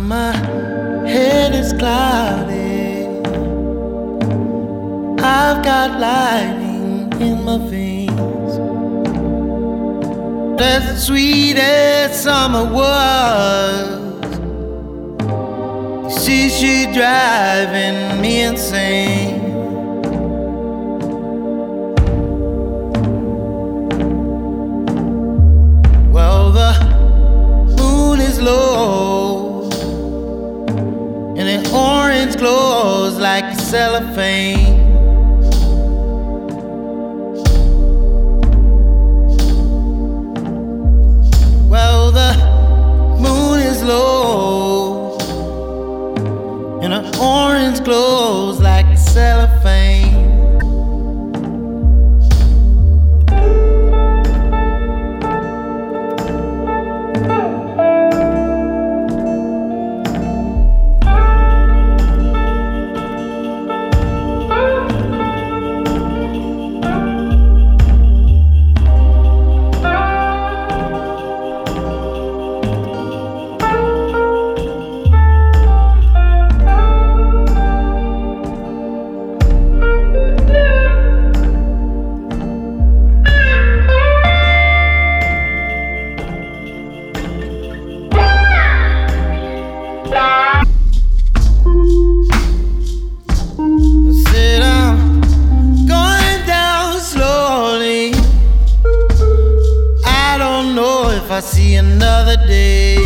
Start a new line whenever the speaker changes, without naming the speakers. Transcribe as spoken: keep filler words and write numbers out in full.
my head is cloudy. I've got lightning in my veins. As sweet as summer was, she she driving me insane. Well, the moon is low and the orange glows like cellophane. Well, the moon is low and the orange glows like cellophane. I see another day.